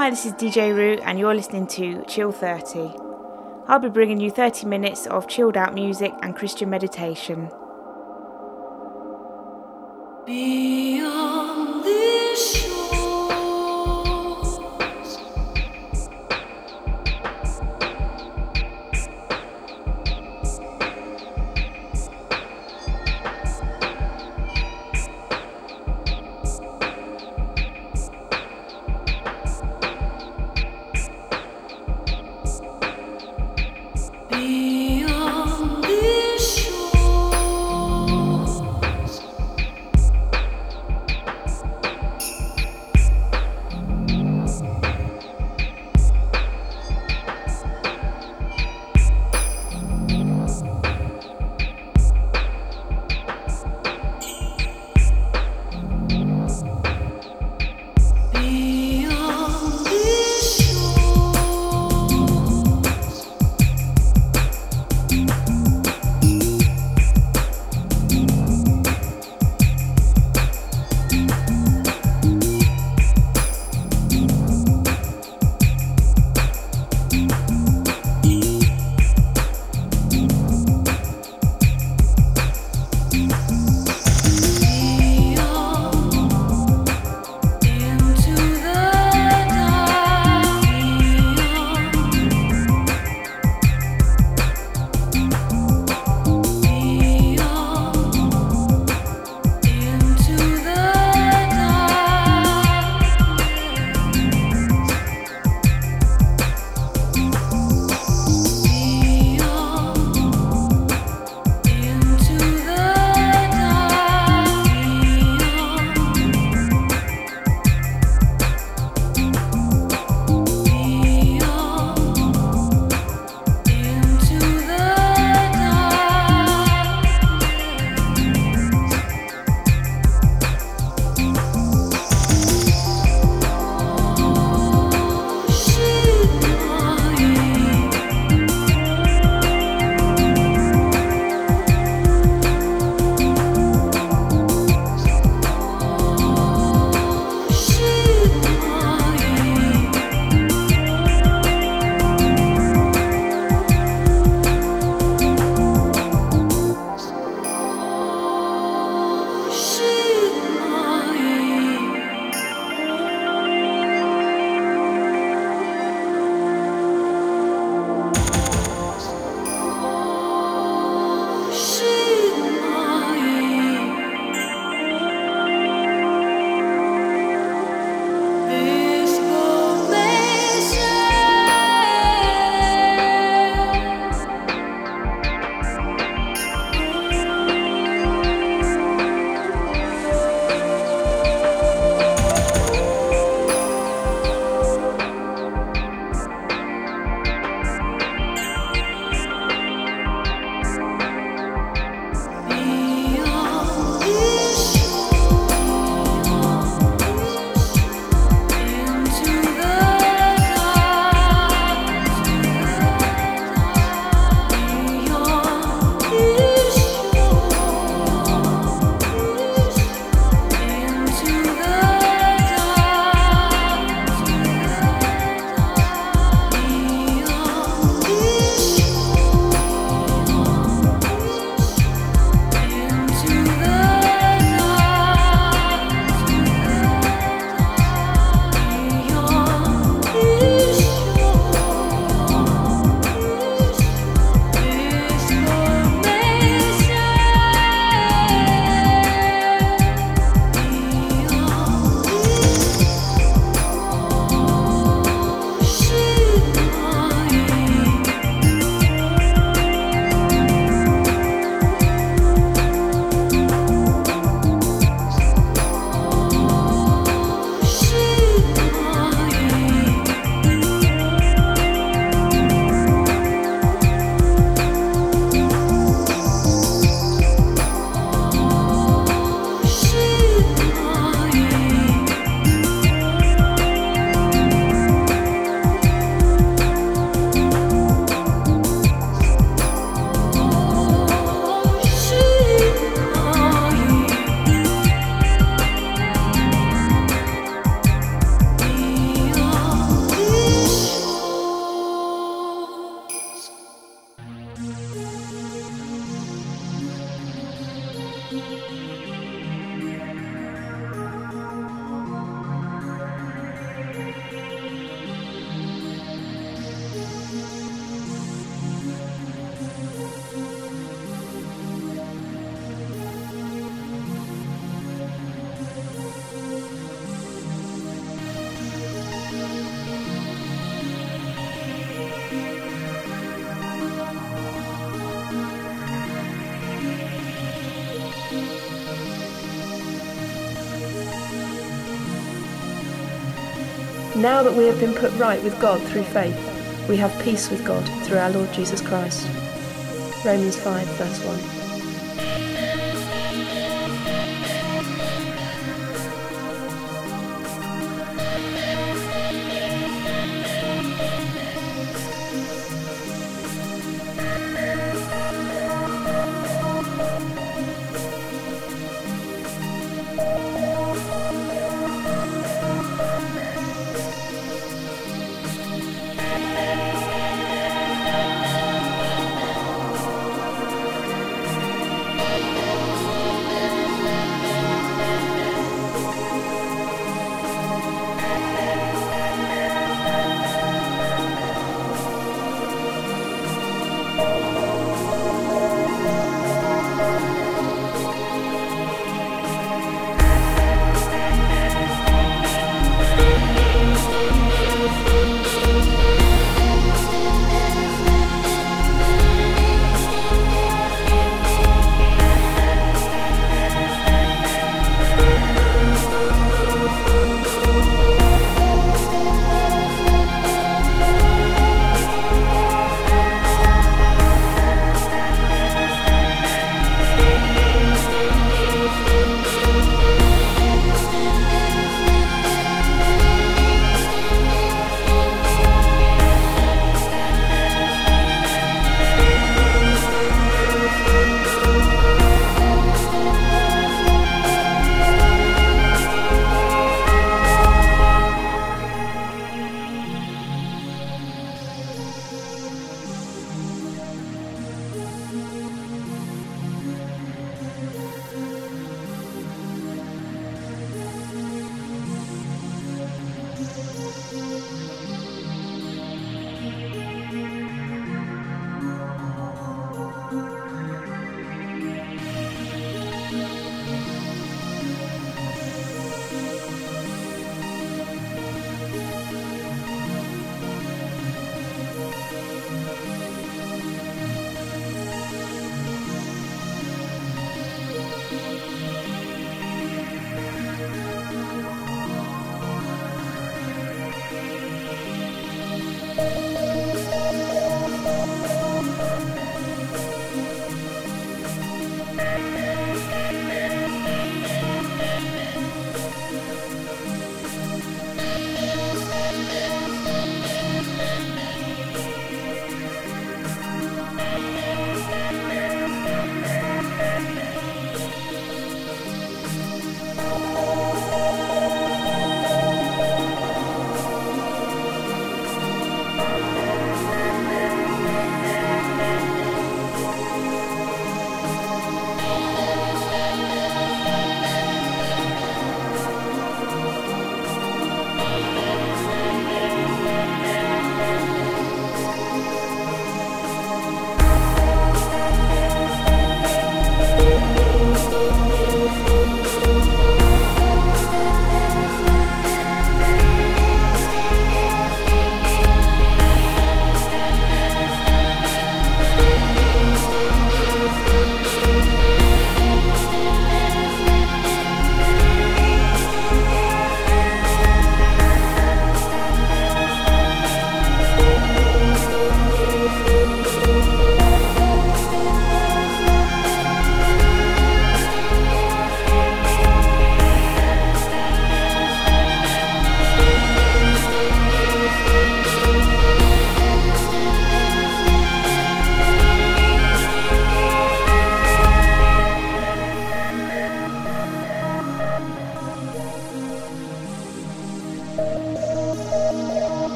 Hi, this is DJ Roo and you're listening to Chill 30. I'll be bringing you 30 minutes of chilled out music and Christian meditation. Beyond this shore. Beyond these shores, Now that we have been put right with God through faith, we have peace with God through our Lord Jesus Christ. Romans 5 verse 1.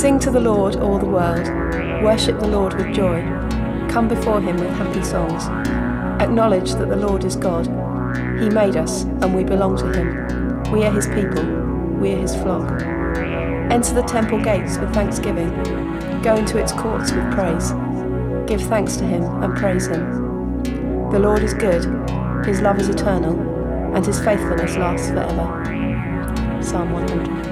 Sing to the Lord, all the world. Worship the Lord with joy. Come before him with happy songs. Acknowledge that the Lord is God. He made us, and we belong to him. We are his people. We are his flock. Enter the temple gates with thanksgiving. Go into its courts with praise. Give thanks to him and praise him. The Lord is good. His love is eternal, and his faithfulness lasts forever. Psalm 100.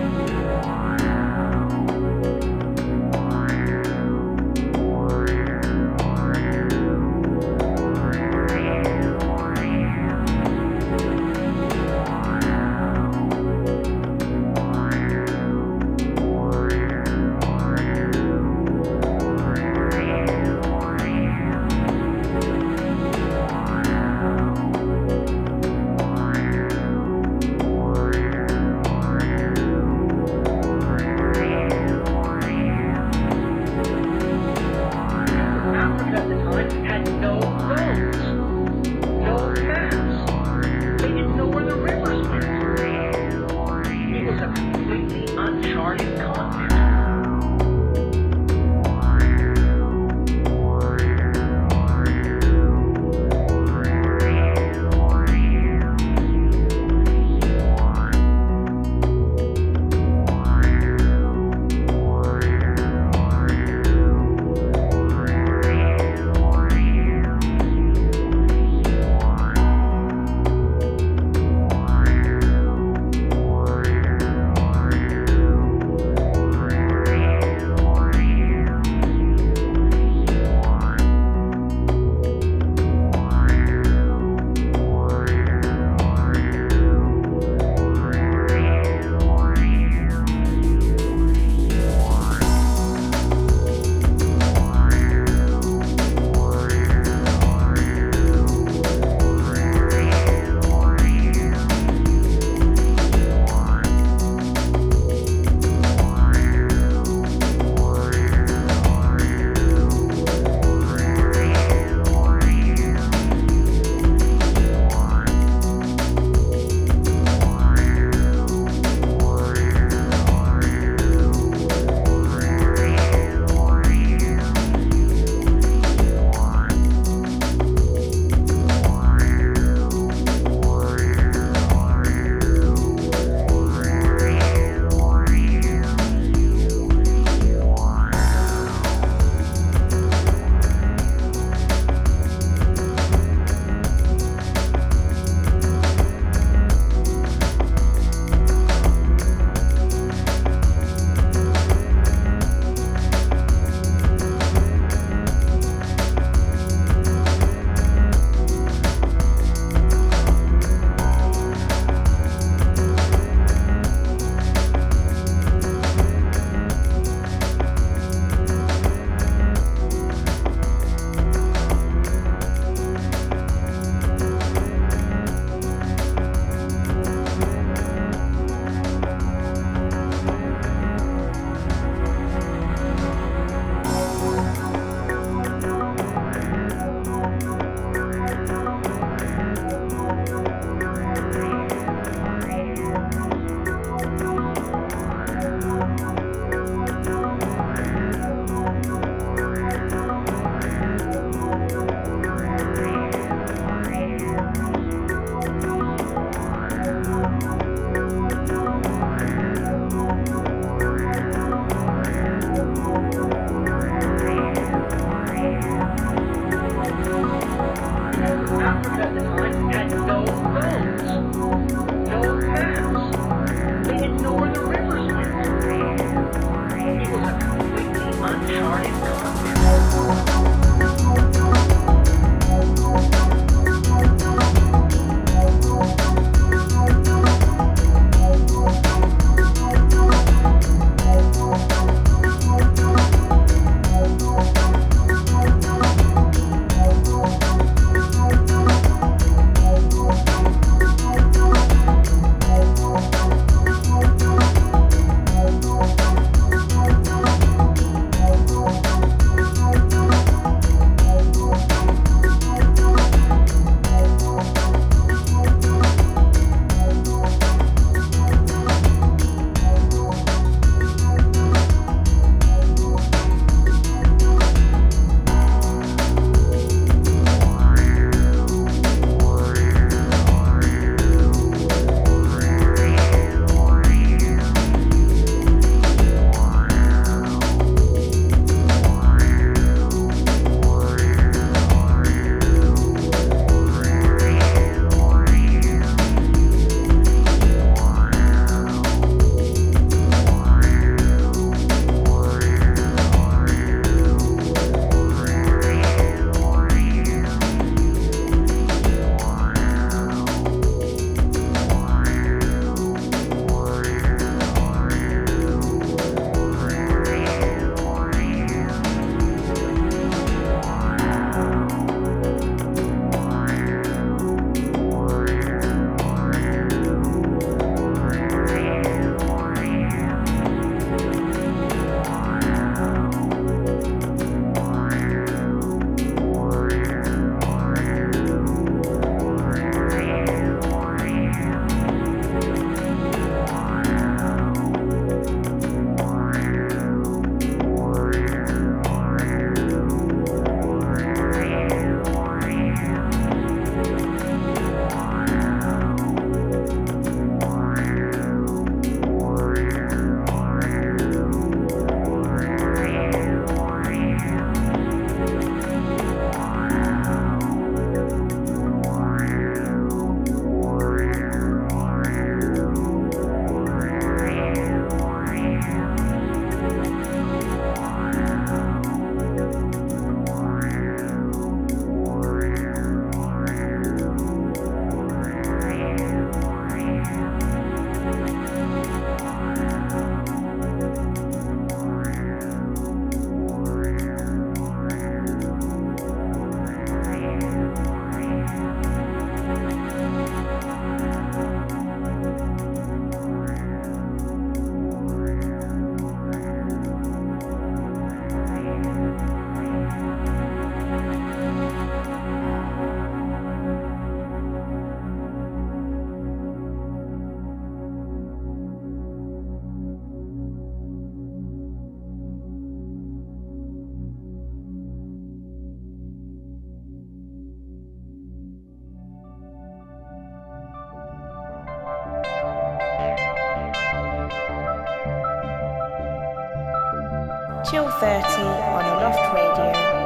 Chill 30 on Aloft Radio.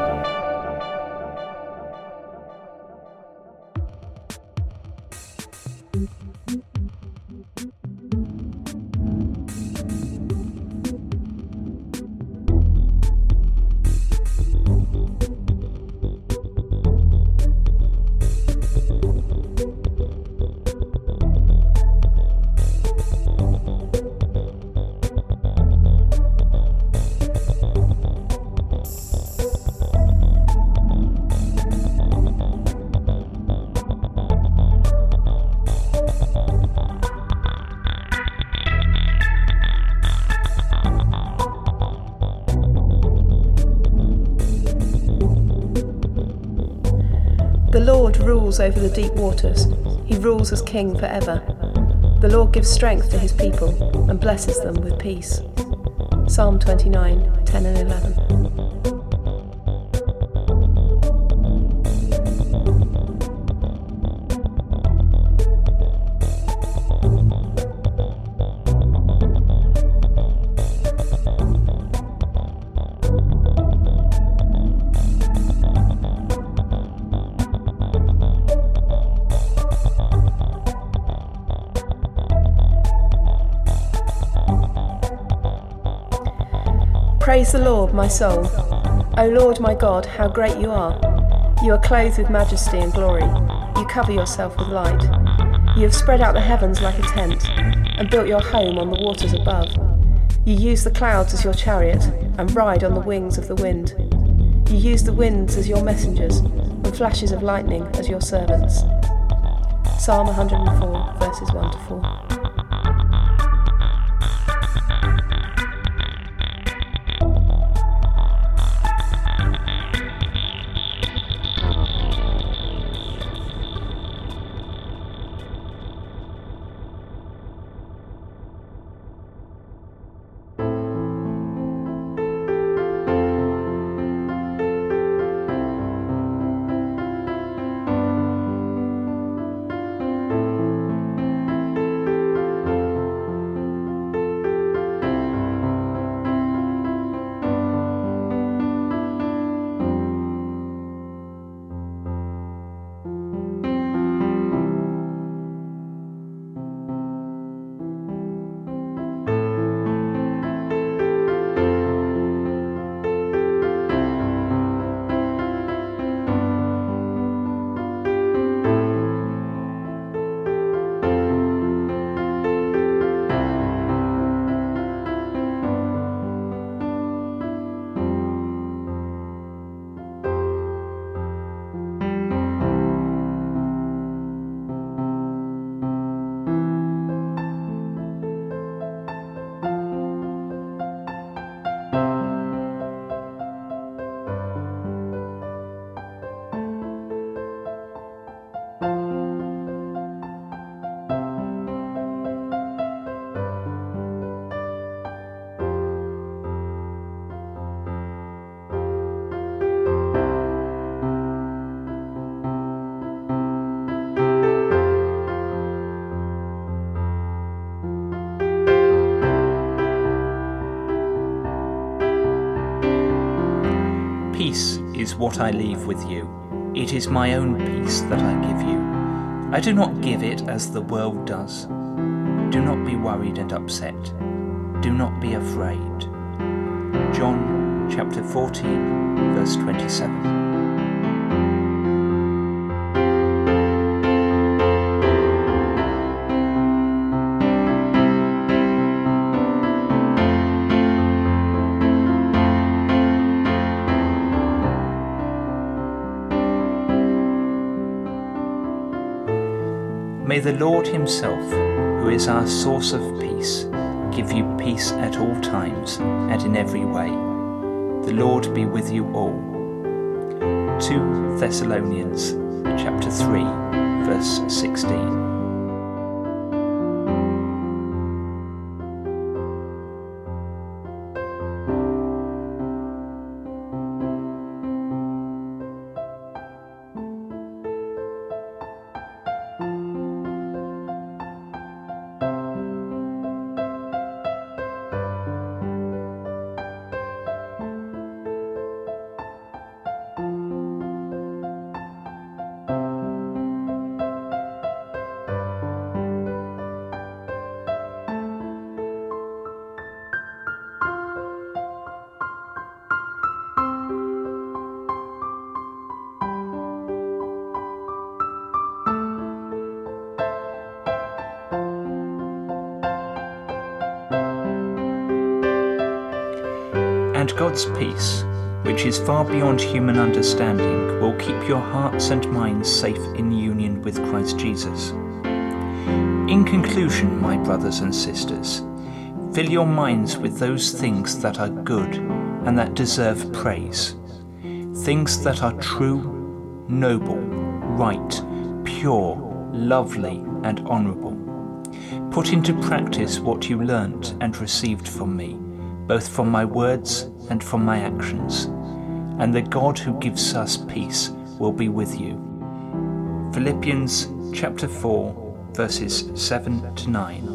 The Lord rules over the deep waters. He rules as king forever. The Lord gives strength to his people and blesses them with peace. Psalm 29, 10 and 11. Praise the Lord, my soul. O Lord my God, how great you are. You are clothed with majesty and glory. You cover yourself with light. You have spread out the heavens like a tent and built your home on the waters above. You use the clouds as your chariot and ride on the wings of the wind. You use the winds as your messengers and flashes of lightning as your servants. Psalm 104, verses 1 to 4. Peace is what I leave with you. It is my own peace that I give you. I do not give it as the world does. Do not be worried and upset. Do not be afraid. John chapter 14, verse 27. May the Lord himself, who is our source of peace, give you peace at all times and in every way. The Lord be with you all. 2 Thessalonians chapter 3, verse 16. And God's peace, which is far beyond human understanding, will keep your hearts and minds safe in union with Christ Jesus. In conclusion, my brothers and sisters, fill your minds with those things that are good and that deserve praise, things that are true, noble, right, pure, lovely, and honourable. Put into practice what you learnt and received from me, both from my words and from my actions, and the God who gives us peace will be with you. Philippians chapter 4, verses 7 to 9.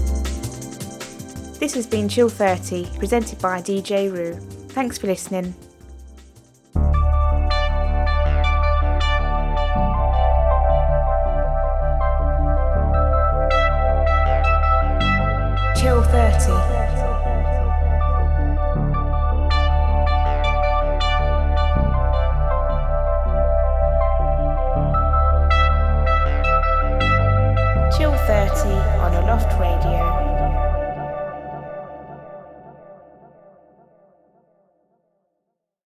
This has been Chill 30, presented by DJ Roo. Thanks for listening.